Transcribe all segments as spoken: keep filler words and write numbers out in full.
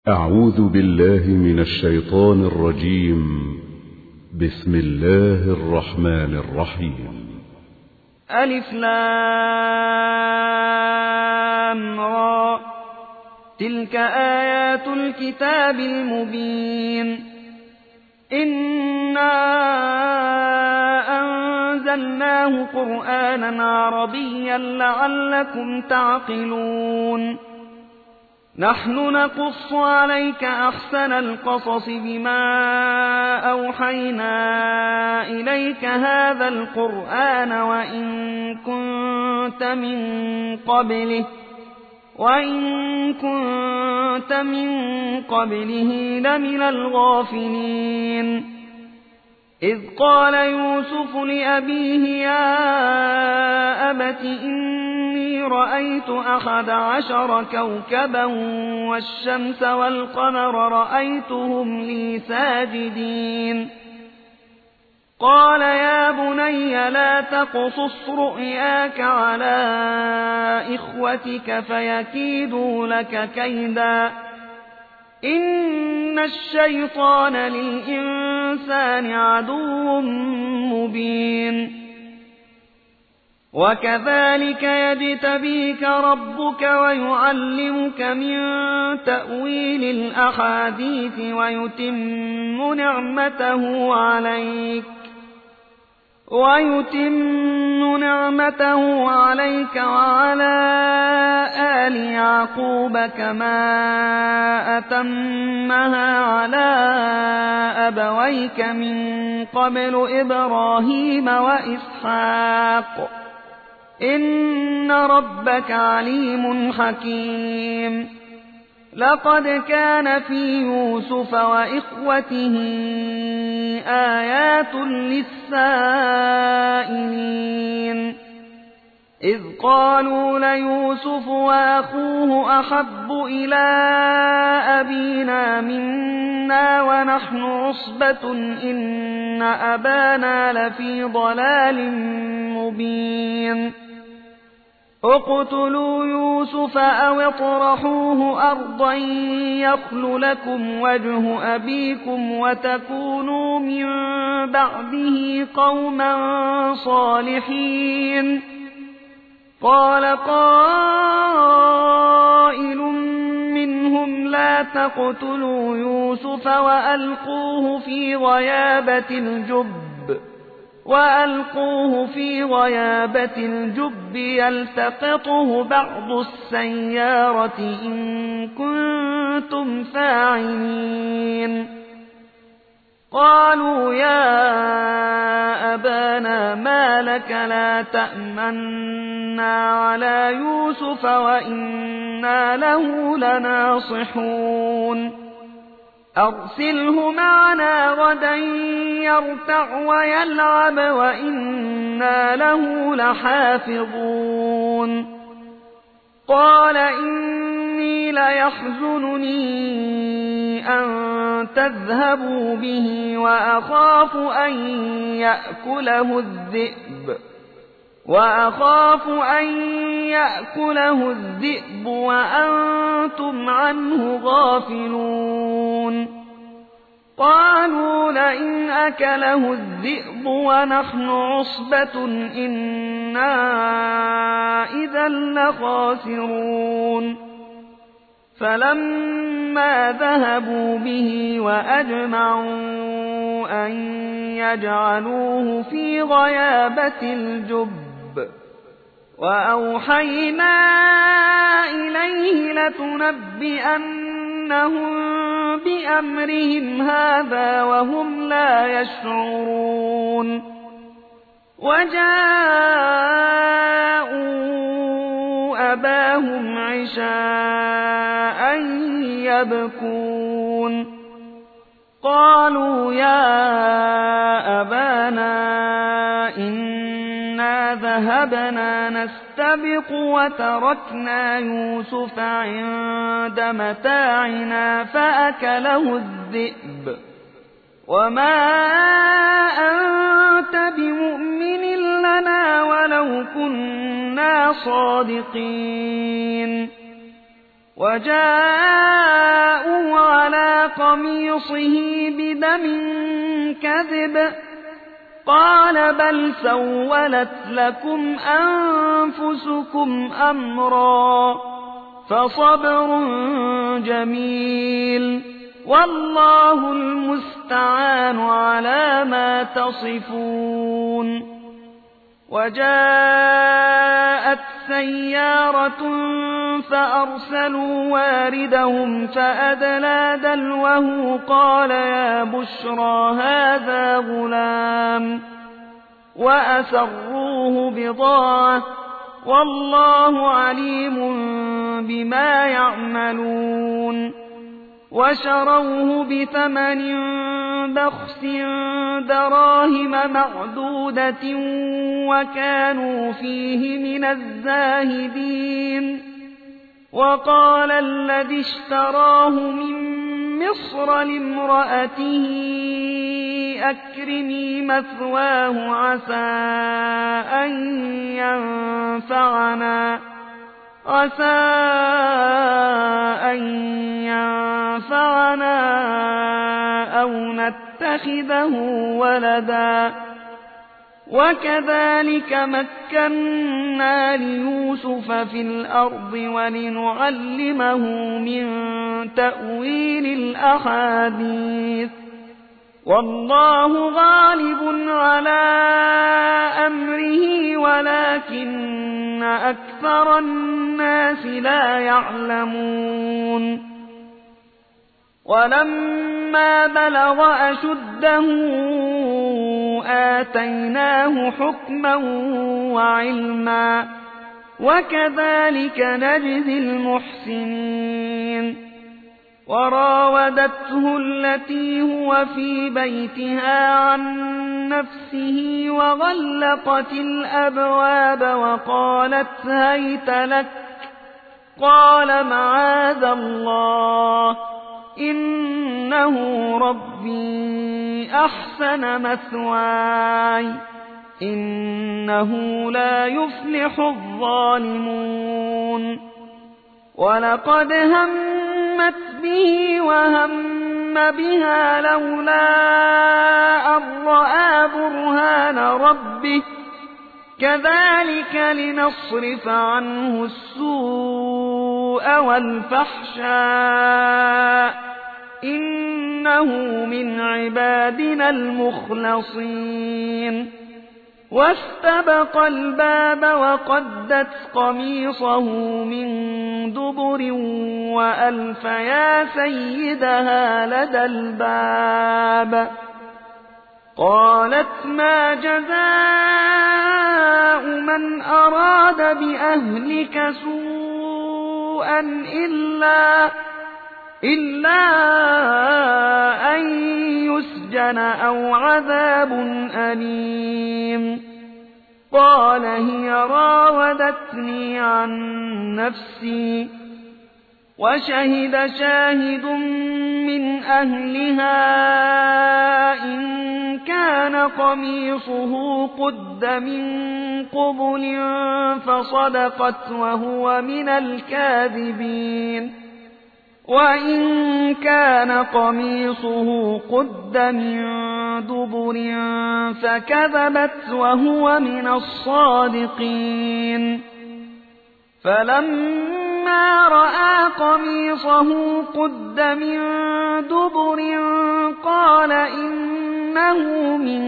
أعوذ بالله من الشيطان الرجيم. بسم الله الرحمن الرحيم. ألف لام را، تلك آيات الكتاب المبين. إنا أنزلناه قرآنا عربيا لعلكم تعقلون. نحن نقص عليك أحسن القصص بما أوحينا إليك هذا القرآن وإن كنت من قبله وإن كنت من قبله لمن الغافلين. إذ قال يوسف لأبيه يا أبت إني رأيت أحد عشر كوكبا والشمس والقمر رأيتهم لي ساجدين. قال يا بني لا تقصص رؤياك على إخوتك فيكيدوا لك كيدا، إن الشيطان للإنسان عدو مبين. وكذلك يجتبيك ربك ويعلمك من تأويل الأحاديث ويتم نعمته عليك ويتم نعمته عليك وعلى آل يعقوب كما أتمها على أبويك من قبل إبراهيم وإسحاق، إن ربك عليم حكيم. لقد كان في يوسف وإخوته آيات للسائلين، إذ قالوا ليوسف وأخوه أحب إلى أبينا منا ونحن عصبة إن أبانا لفي ضلال مبين. اقتلوا يوسف أو اطرحوه أرضا يخل لكم وجه أبيكم وتكونوا من بعده قوما صالحين. قال قائل منهم لا تقتلوا يوسف وألقوه في غيابة الجب وألقوه في غيابة الجب يلتقطه بعض السيارة إن كنتم فاعلين. قالوا يا أبانا ما لك لا تأمنا على يوسف وإنا له لناصحون. أرسله معنا غدا يرتع ويلعب وإنا له لحافظون. قال إني ليحزنني أن تذهبوا به وأخاف أن يأكله الذئب وأخاف أن يأكله الذئب وأنتم عنه غافلون. قالوا لئن أكله الذئب ونحن عصبة إنا إذا لخاسرون. فلما ذهبوا به وأجمعوا أن يجعلوه في غيابة الجب وأوحينا إليه لتنبئنهم بأمرهم هذا وهم لا يشعرون. وجاءوا أباهم عشاء يبكون. قالوا يا أبانا إنا ذهبنا نستبق وتركنا يوسف عند متاعنا فأكله الذئب وما أنت بمؤمن لنا ولو كنا صادقين. وجاءوا قميصه بدم كذب قال بل سولت لكم أنفسكم أمرا فصبر جميل والله المستعان على ما تصفون. وجاءت سيارة فأرسلوا واردهم فأدلى دلوه قال يا بشرى هذا غلام وأسروه بضاعة والله عليم بما يعملون. وشروه بثمن بخس دراهم معدودة وكانوا فيه من الزاهدين. وقال الذي اشتراه من مصر لامرأته أكرمي مثواه عسى أن ينفعنا عسى أن ينفعنا أو نتخذه ولدا وكذلك مكنا ليوسف في الأرض ولنعلمه من تأويل الأحاديث والله غالب على أمره ولكن أكثر الناس لا يعلمون. ولما بلغ أشده آتيناه حكما وعلما وكذلك نجزي المحسنين. وراودته التي هو في بيتها عن نفسه وغلقت الأبواب وقالت هيت لك قال معاذ الله إنه ربي أحسن مثواي إنه لا يفلح الظالمون. ولقد همت به وهم بها لولا أن رأى برهان ربه كذلك لنصرف عنه السوء والفحشاء إنه من عبادنا المخلصين. واستبق الباب وقدت قميصه من دبر وألف يا سيدها لدى الباب قالت ما جزاء من أراد بأهلك سوءا إلا إلا أن يسجن أو عذاب أليم. قال هي راودتني عن نفسي وشهد شاهد من أهلها إن كان قميصه قد من قبل فصدقت وهو من الكاذبين وإن كان قميصه قد من دبر فكذبت وهو من الصادقين. فلما رأى قميصه قد من دبر قال إنه من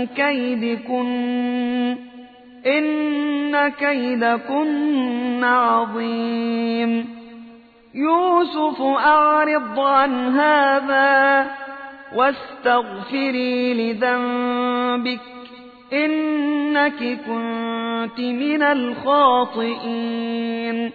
كيدكن إن كيدكن عظيم. يوسف أعرض عن هذا واستغفري لذنبك إنك كنت من الخاطئين.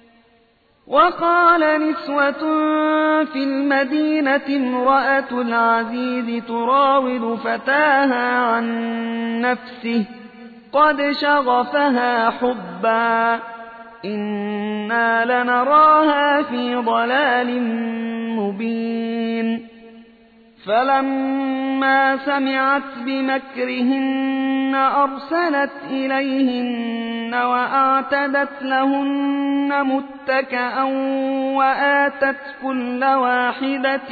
وقال نسوة في المدينة امرأة العزيز تراود فتاها عن نفسه قد شغفها حبا إنا لنراها في ضلال مبين. فلما فلما سمعت بمكرهن أرسلت إليهن وأعتدت لهن متكئا وآتت كل واحدة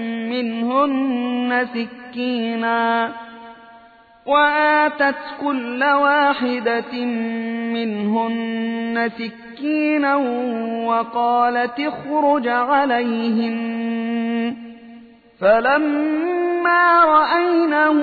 منهن سكينا وآتت كل واحدة منهن سكينا وقالت اخرج عليهن فلما رأينه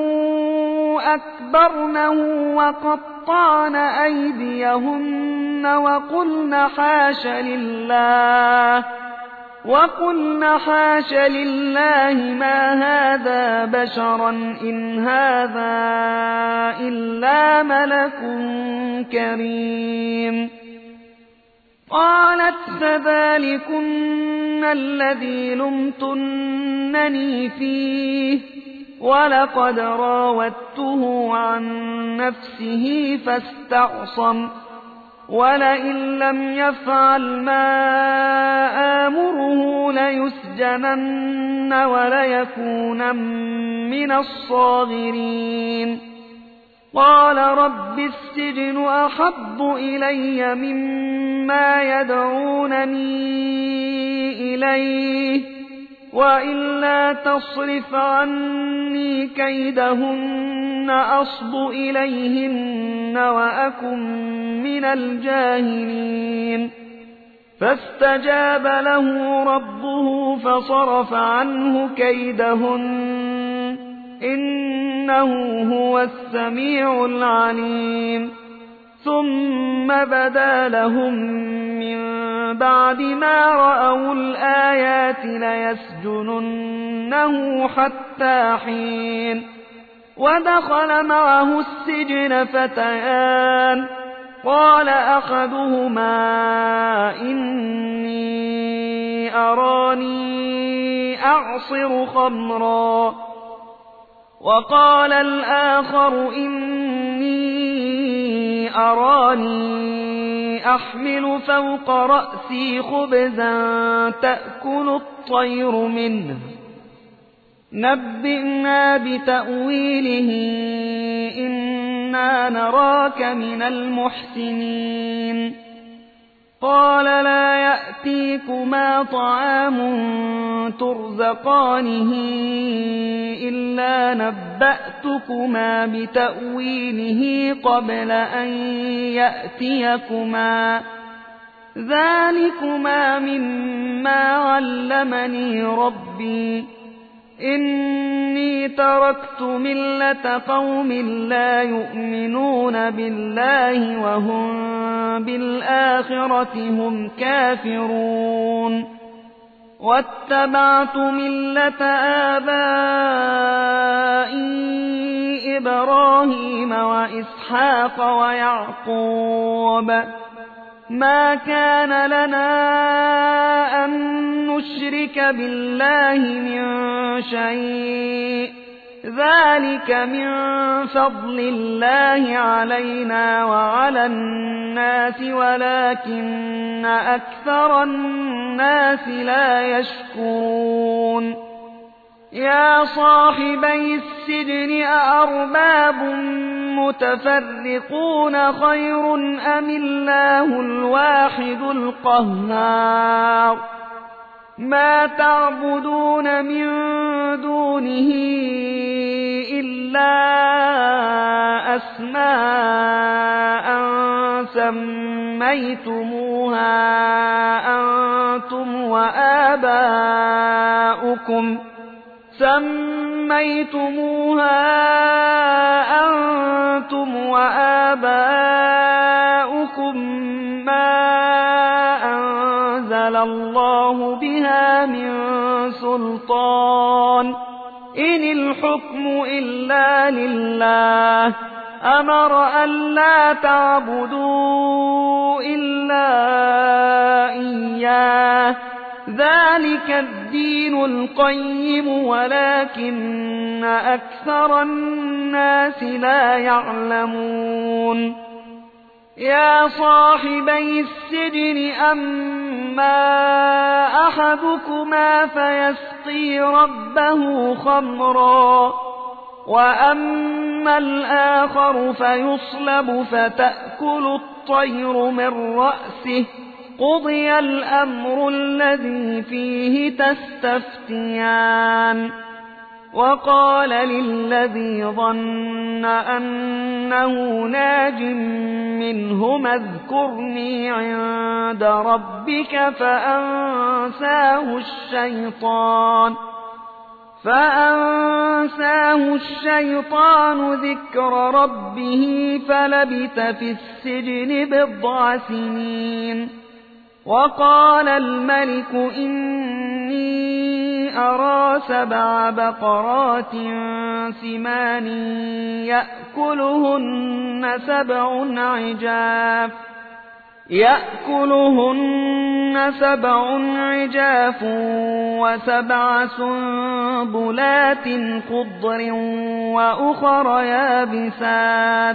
أكبرنه وقطعن أيديهن وقلن حاش لله وقلن حاش لله ما هذا بشرا إن هذا إلا ملك كريم. قالت فذلكن الذي لمتنني فيه ولقد راودته عن نفسه فاستعصم ولئن لم يفعل ما آمره ليسجنن وليكونن من الصاغرين. قال رب السجن أحب إلي مما يدعونني إليه وإلا تصرف عني كيدهن أصب إليهن وأكن من الجاهلين. فاستجاب له ربه فصرف عنه كيدهن إنه هو السميع العليم. ثم بدا لهم من بعد ما رأوا الآيات ليسجننه حتى حين. ودخل معه السجن فتيان قال أحدهما إني أراني أعصر خمرا وقال الآخر إني أراني أحمل فوق رأسي خبزا تأكل الطير منه نبئنا بتأويله إنا نراك من المحسنين. قال لا يأتيكما طعام ترزقانه إلا نبأتكما بتأويله قبل أن يأتيكما ذلكما مما علمني ربي إني تركت ملة قوم لا يؤمنون بالله وهم بالآخرة هم كافرون واتبعت ملة آبائي إبراهيم وإسحاق ويعقوب ما كان لنا أن نشرك بالله من شيء ذلك من فضل الله علينا وعلى الناس ولكن أكثر الناس لا يشكرون. يا صاحبي السجن أأرباب متفرقون خير أم الله الواحد القهار ما تعبدون من دونه إلا أسماء سميتموها أنتم وآباؤكم سميتموها أنتم وآباؤكم ما أنزل الله بها من سلطان إن الحكم إلا لله أمر ألا تعبدوا إلا إياه ذلك الدين القيم ولكن أكثر الناس لا يعلمون. يا صاحبي السجن أما أحدكما فيسقي ربه خمرا وأما الآخر فيصلب فتأكل الطير من رأسه قضي الأمر الذي فيه تستفتيان. وقال للذي ظن أنه ناج منهما اذكرني عند ربك فأنساه الشيطان فأنساه الشيطان ذكر ربه فلبث في السجن بضع سنين. وقال الملك إني أرى سبع بقرات سمان يأكلهن سبع عجاف يأكلهن سبع عجاف وسبع سنبلات خضر وأخر يابسات.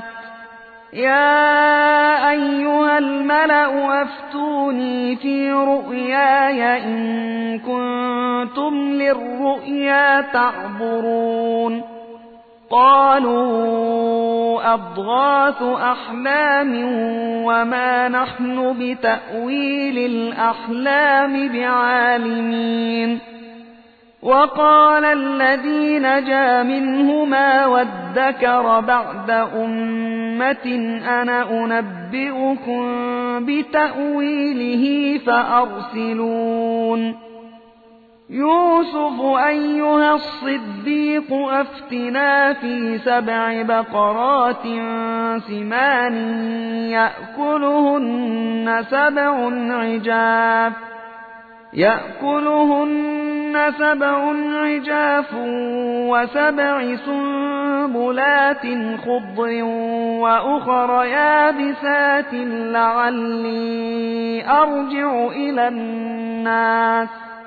يا أيها الملأ أفتوني في رؤياي إن كنتم للرؤيا تعبرون. قالوا أضغاث أحلام وما نحن بتأويل الأحلام بعالمين. وقال الذي نجا منهما وادكر بعد أمة أنا أنبئكم بتأويله فأرسلون. يوسف أيها الصديق أفتنا في سبع بقرات سمان يأكلهن سبع عجاف يأكلهن سبع عجاف وسبع سنبلات خضر وأخر يابسات لعلي أرجع إلى الناس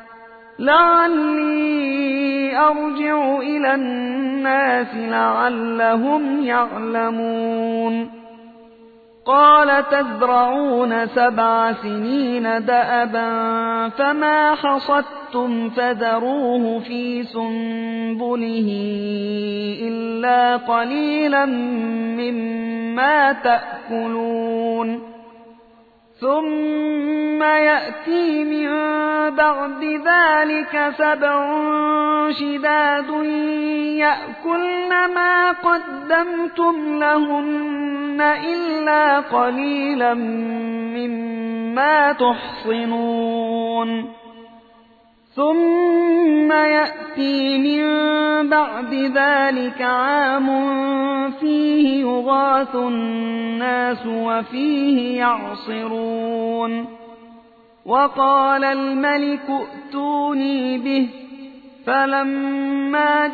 لعلي أرجع إلى الناس لعلهم يعلمون. قال تزرعون سبع سنين دأبا فما حصدتم فذروه في سنبله إلا قليلا مما تأكلون. ثم يأتي من بعد ذلك سبع شداد يأكلن ما قدمتم لهن إلا قليلا مما تحصنون. ثم يأتي من بعد ذلك عام فيه يغاث الناس وفيه يعصرون. وقال الملك ائتوني به فلما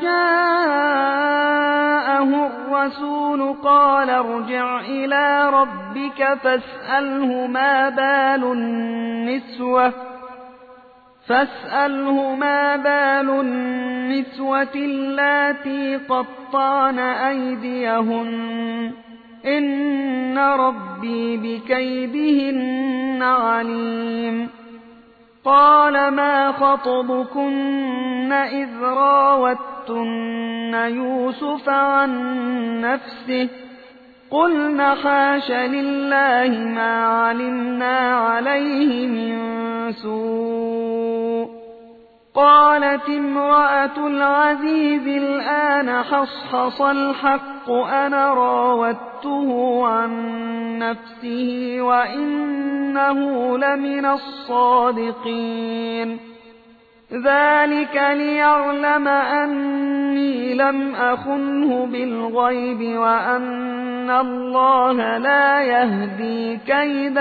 جاءه الرسول قال ارجع إلى ربك فاسأله ما بال النسوة فاسأله ما بال النسوة اللاتي قطعن أيديهن إن ربي بكيدهن عليم. قال ما خطبكن إذ راوتن يوسف عن نفسه قلن حاش لله ما علمنا عليه من سوء. قالت امرأة العزيز الآن حصحص الحق أنا راودته عن نفسه وإنه لمن الصادقين. ذلك ليعلم أني لم أخنه بالغيب وأن الله لا يهدي كيد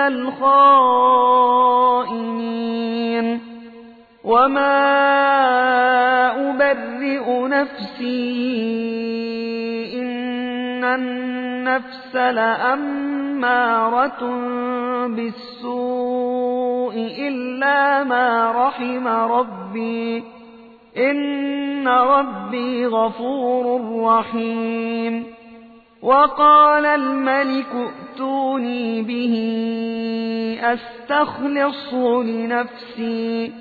الخائنين. وما أبرئ نفسي إن النفس لأمارة بالسوء إلا ما رحم ربي إن ربي غفور رحيم. وقال الملك ائتوني به أستخلصه لنفسي.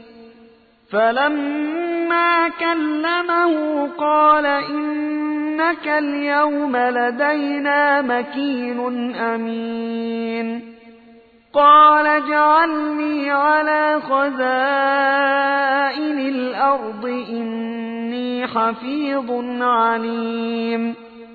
فلما كلمه قال إنك اليوم لدينا مكين أمين. قال اجعلني على خزائن الأرض إني حفيظ عليم.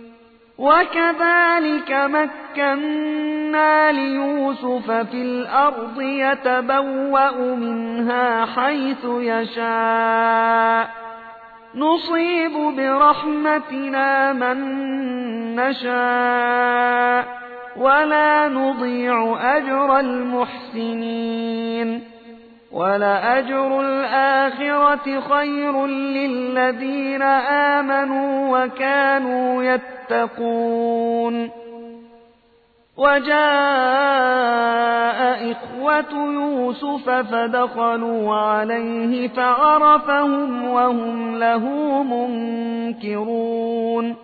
وكذلك مكنا ليوسف في الأرض يتبوأ منها حيث يشاء نصيب برحمتنا من نشاء ولا نضيع أجر المحسنين. ولأجر الآخرة خير للذين آمنوا وكانوا يتقون. وجاء إخوة يوسف فدخلوا عليه فعرفهم وهم له منكرون.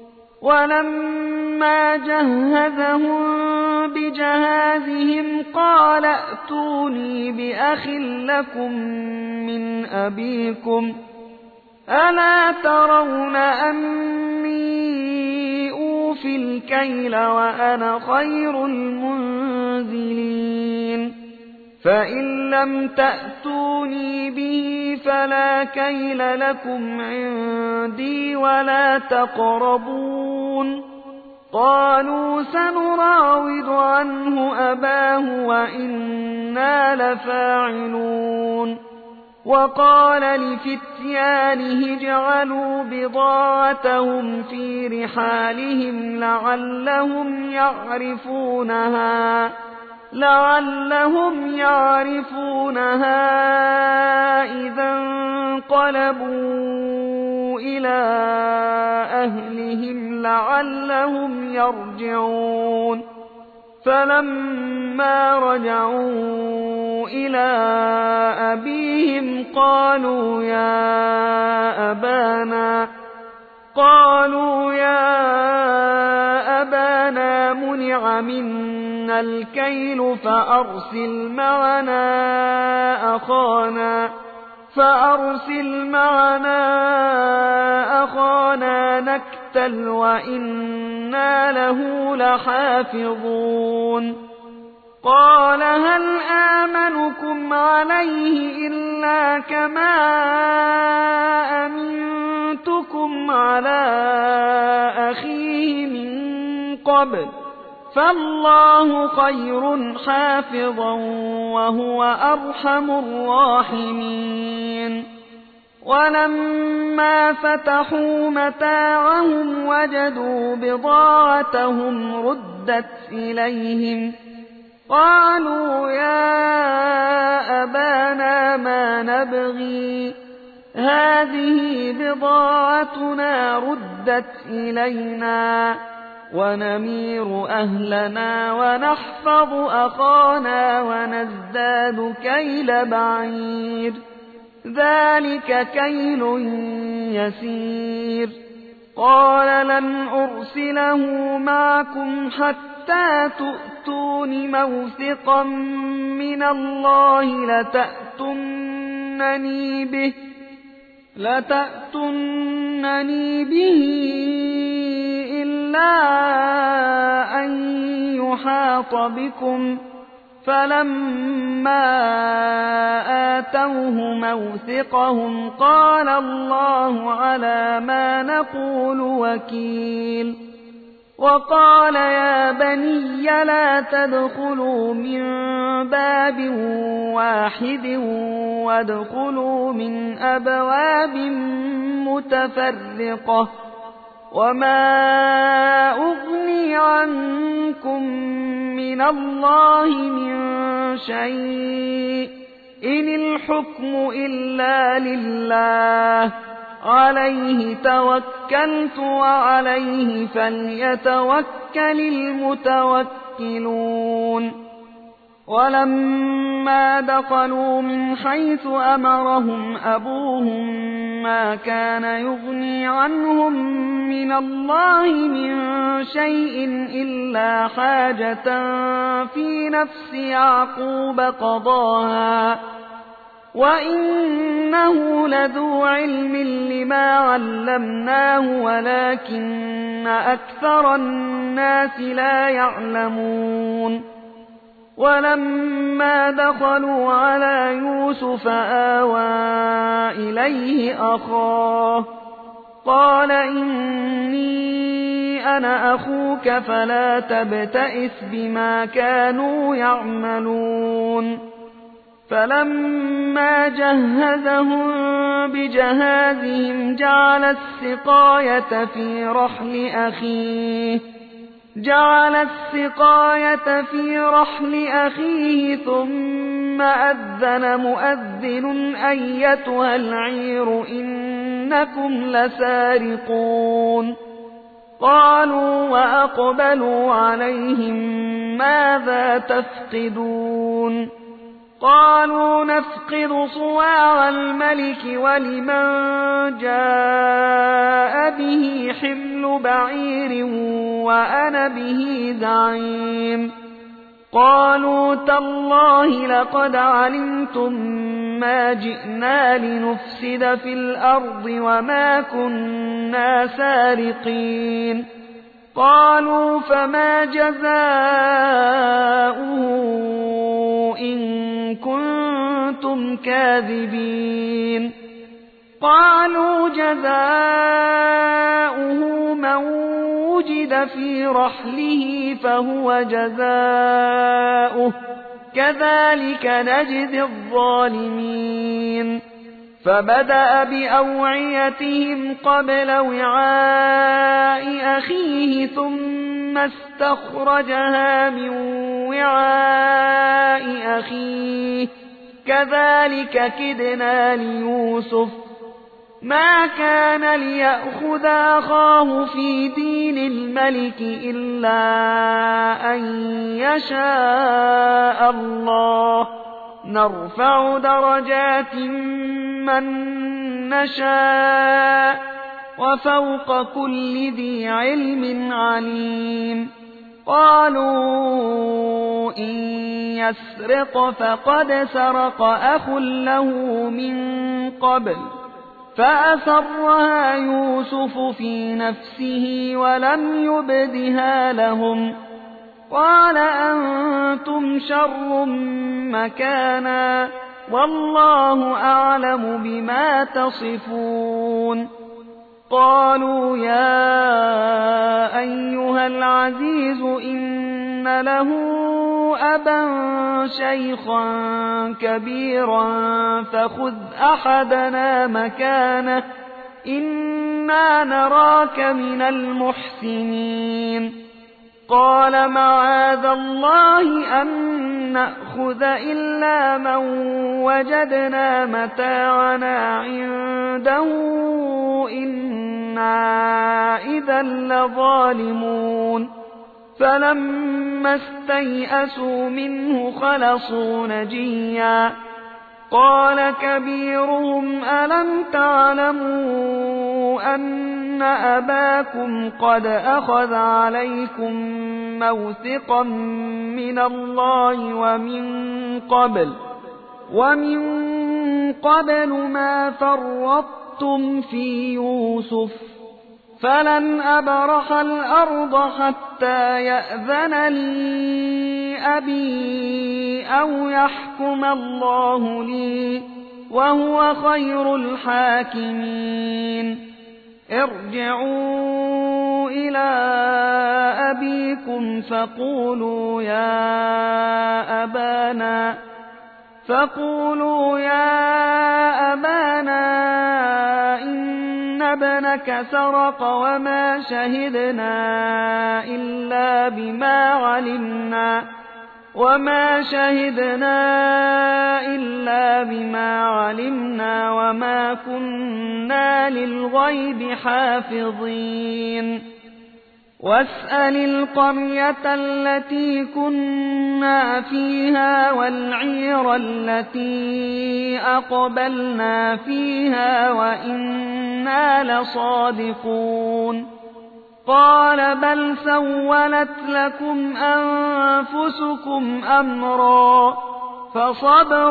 ولما جهزهم بجهازهم قال ائتوني بأخ لكم من أبيكم ألا ترون أني أوفي الكيل وأنا خير المنزلين. فإن لم تأتوني به فلا كيل لكم عندي ولا تقربون. قالوا سنراود عنه أباه وإنا لفاعلون. وقال لفتيانه اجعلوا بضاعتهم في رحالهم لعلهم يعرفونها لعلهم يعرفونها إذا انقلبوا إلى أهلهم لعلهم يرجعون. فلما رجعوا إلى أبيهم قالوا يا أبانا قالوا يا أبانا منع منا الكيل فأرسل معنا أخانا فأرسل معنا أخانا نكتل وإنا له لحافظون. قال هل آمنكم عليه إلا كما أمنتكم على أخيه من قبل فالله خير حافظا وهو أرحم الراحمين. ولما فتحوا متاعهم وجدوا بضاعتهم ردت إليهم قالوا يا أبانا ما نبغي هذه بضاعتنا ردت إلينا ونمير أهلنا ونحفظ أخانا ونزداد كيل بعير ذلك كيل يسير. قال لن أرسله معكم حتى تؤتون موثقا من الله لتأتونني به لتأتونني به إلا أن يحاط بكم. فلما آتوه موثقهم قال الله على ما نقول وكيل. وقال يا بني لا تدخلوا من باب واحد وادخلوا من أبواب متفرقة وما أغني عنكم من الله من شيء إن الحكم إلا لله عليه توكلت وعليه فليتوكل المتوكلون. ولما دخلوا من حيث أمرهم أبوهم ما كان يغني عنهم من الله من شيء إلا حاجة في نفس يعقوب قضاها وإنه لذو علم لما علمناه ولكن أكثر الناس لا يعلمون. ولما دخلوا على يوسف آوى إليه أخاه قال إني أنا أخوك فلا تبتئس بما كانوا يعملون. فلما جهزهم بجهازهم جعل السقاية في رحل أخيه جعل السقاية في رحل أخيه ثم أذن مؤذن أيتها العير إنكم لسارقون. قالوا وأقبلوا عليهم ماذا تفقدون؟ قالوا نفقد صواع الملك ولمن جاء به حمل بعير وأنا به زعيم. قالوا تالله لقد علمتم ما جئنا لنفسد في الأرض وما كنا سارقين. قالوا فما جزاؤه إن كنتم كاذبين؟ قالوا جزاؤه من وجد في رحله فهو جزاؤه كذلك نجزي الظالمين. فبدأ بأوعيتهم قبل وعاء أخيه ثم استخرجها من وعاء أخيه كذلك كدنا ليوسف ما كان ليأخذ أخاه في دين الملك إلا أن يشاء الله نرفع درجات من نشاء وفوق كل ذي علم عليم. قالوا إن يسرق فقد سرق أخ له من قبل فأسرها يوسف في نفسه ولم يبدها لهم قال أنتم شر مكانا والله أعلم بما تصفون. قالوا يا أيها العزيز إن له أبا شيخا كبيرا فخذ أحدنا مكانه إنا نراك من المحسنين. قال معاذ الله أن نأخذ إلا من وجدنا متاعنا عنده إنا إذا لظالمون. فلما استيئسوا منه خلصوا نجيا قال كبيرهم ألم تعلموا أن أباكم قد أخذ عليكم موثقا من الله ومن قبل ومن قبل ما فرطتم في يوسف فلن أبرح الأرض حتى يأذن لي أبي أو يحكم الله لي وهو خير الحاكمين. ارجعوا إلى أبيكم فقولوا يا أبانا فقولوا يا أبانا إن ابنك سرق وما شهدنا إلا بما علمنا وما شهدنا إلا بما علمنا وما كنا للغيب حافظين. واسأل القرية التي كنا فيها والعير التي أقبلنا فيها وإنا لصادقون قال بل سولت لكم أنفسكم أمرا فصبر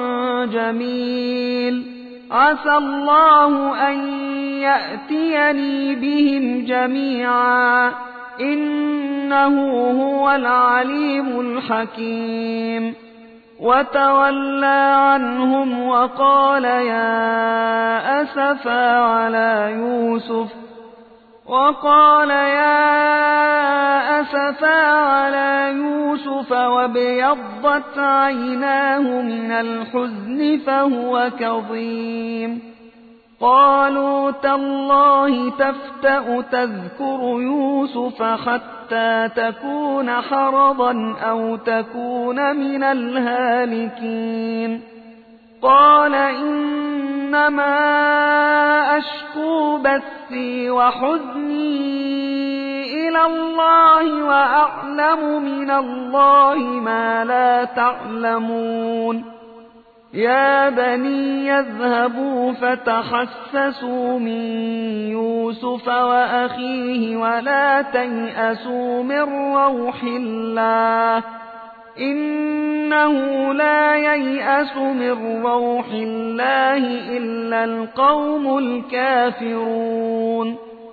جميل عسى الله أن يأتيني بهم جميعا إنه هو العليم الحكيم وتولى عنهم وقال يا أسفا على يوسف وقال يا أسفا على يوسف وابيضت عيناه من الحزن فهو كظيم قالوا تالله تفتأ تذكر يوسف حتى تكون حرضا أو تكون من الهالكين قال إنما أشكو بثي وحزني إلى الله وأعلم من الله ما لا تعلمون يا بني يذهبوا فتحسسوا من يوسف وأخيه ولا تيأسوا من روح الله إنه لا ييأس من روح الله إلا القوم الكافرون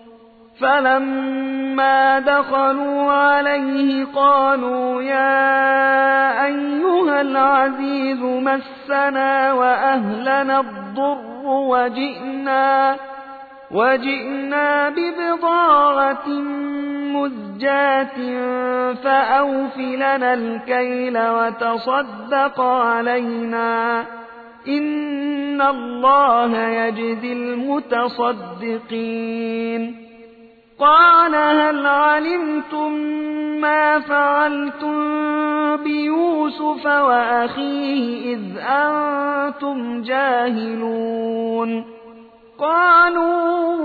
فلما دخلوا عليه قالوا يا أيها العزيز مسنا وأهلنا الضر وجئنا وجئنا ببضاعة مزجاة فأوف لنا الكيل وتصدق علينا إن الله يجزي المتصدقين قال هل علمتم ما فعلتم بيوسف وأخيه إذ أنتم جاهلون قالوا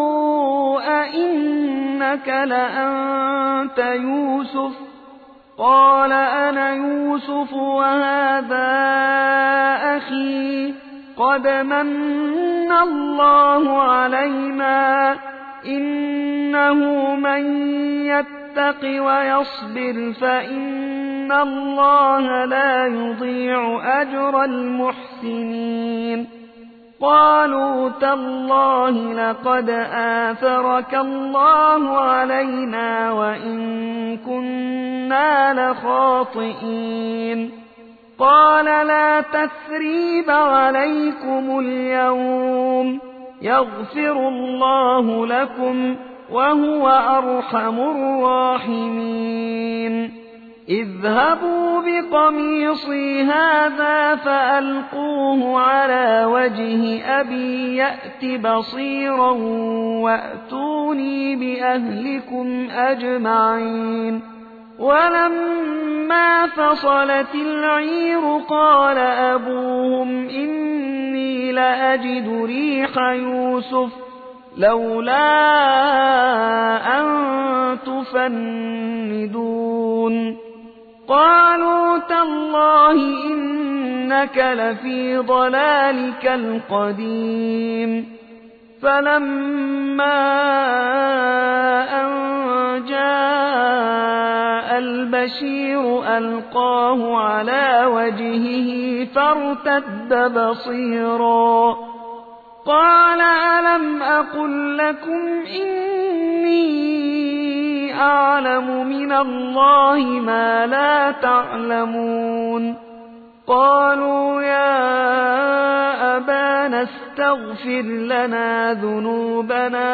أئنك لأنت يوسف قال أنا يوسف وهذا أخي قد من الله علينا إنه من يتق ويصبر فإن الله لا يضيع أجر المحسنين قالوا تالله لقد آثرك الله علينا وإن كنا لخاطئين قال لا تثريب عليكم اليوم يغفر الله لكم وهو أرحم الراحمين اذهبوا بقميصي هذا فألقوه على وجه أبي يأت بصيرا وأتوني بأهلكم أجمعين ولما فصلت العير قال أبوهم إني لأجد ريح يوسف لولا أن تفندون قالوا تالله إنك لفي ضلالك القديم فلما أن جاء البشير ألقاه على وجهه فارتد بصيرا قال ألم أقل لكم إني أعلم من الله ما لا تعلمون قالوا يا أبانا استغفر لنا ذنوبنا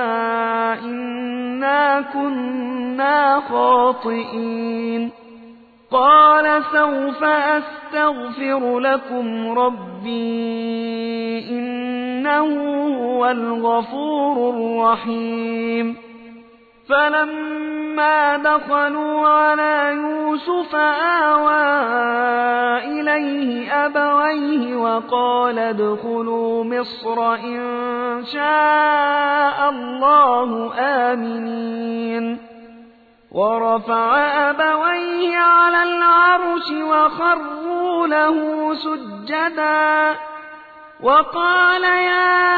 إنا كنا خاطئين قال سوف أستغفر لكم ربي إنه هو الغفور الرحيم فلما دخلوا على يوسف آوى إليه أبويه وقال ادخلوا مصر إن شاء الله آمنين ورفع أبويه على العرش وخروا له سجدا وقال يا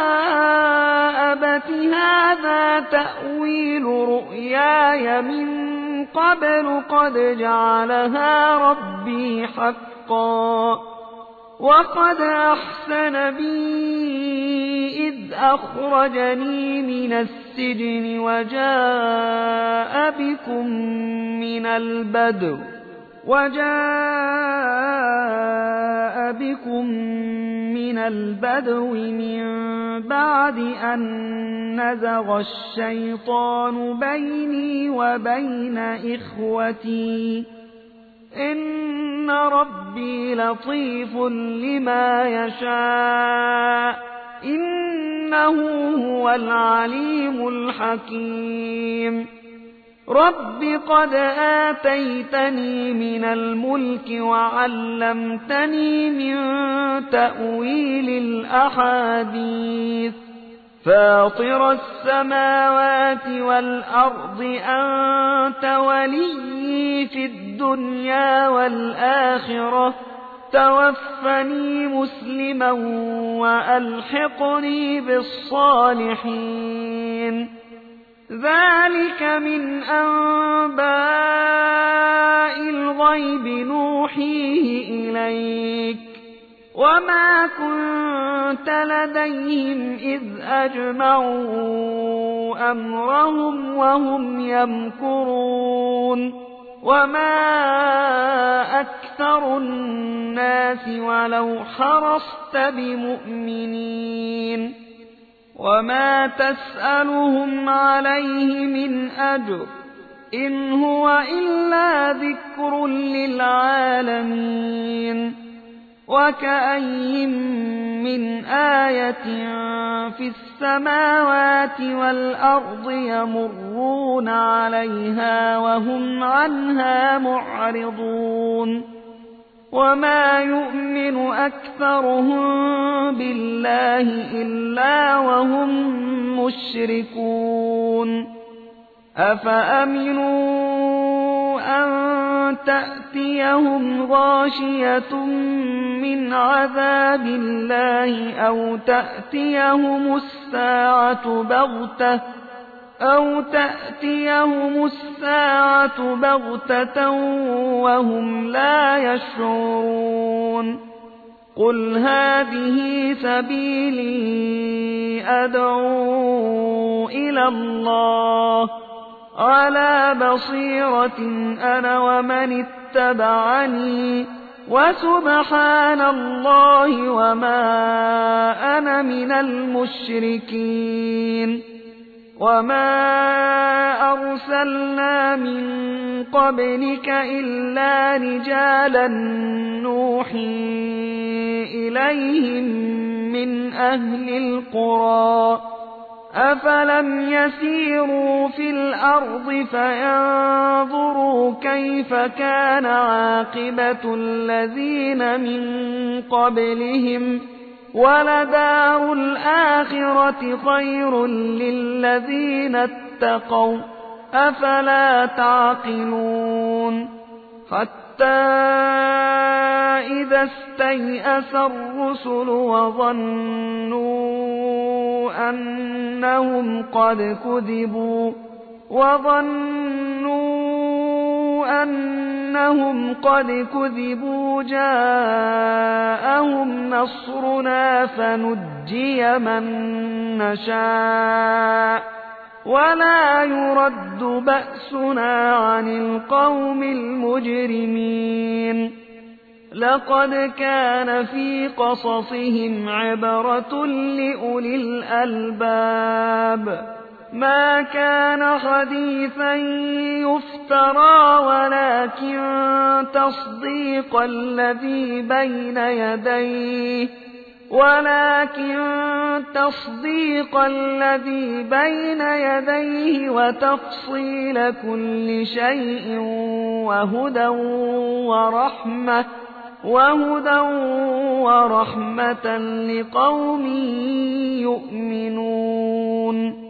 أبت هذا تأويل رؤياي من قبل قد جعلها ربي حقا وقد أحسن بي إذ أخرجني من السجن وجاء بكم من البدو وجاء بكم من البدو من بعد أن نزغ الشيطان بيني وبين إخوتي إن ربي لطيف لما يشاء إنه هو العليم الحكيم رب قد آتيتني من الملك وعلمتني من تأويل الأحاديث فاطر السماوات والأرض أنت ولي في الدنيا والآخرة توفني مسلما وألحقني بالصالحين ذلك من أنباء الغيب نوحيه إليك وما كنت لديهم إذ أجمعوا أمرهم وهم يمكرون وما أكثر الناس ولو حرصت بمؤمنين وما تسألهم عليه من أجر إن هو إلا ذكر للعالمين وكأين من آية في السماوات والأرض يمرون عليها وهم عنها معرضون وما يؤمن أكثرهم بالله إلا وهم مشركون أفأمنوا أن تأتيهم غاشية من عذاب الله أو تأتيهم الساعة بغتة أو تأتيهم الساعة بغتة وهم لا يشعرون قل هذه سبيلي أدعو إلى الله على بصيرة أنا ومن اتبعني وسبحان الله وما أنا من المشركين وما أرسلنا من قبلك إلا رجالا نوحي إليهم من أهل القرى أفلم يسيروا في الأرض فينظروا كيف كان عاقبة الذين من قبلهم ولدار الآخرة خير للذين اتقوا أفلا تعقلون حتى إذا استيأس الرسل وظنوا أنهم قد كذبوا وظنوا أنهم قد كذبوا جاءهم نصرنا فنجي من نشاء ولا يرد بأسنا عن القوم المجرمين لقد كان في قصصهم عبرة لأولي الألباب ما كان حديثا يفترى ولكن تصديق الذي بين يديه ولكن تصديق الذي بين يديه وتفصيل كل شيء وهدى ورحمة وهدى ورحمة لقوم يؤمنون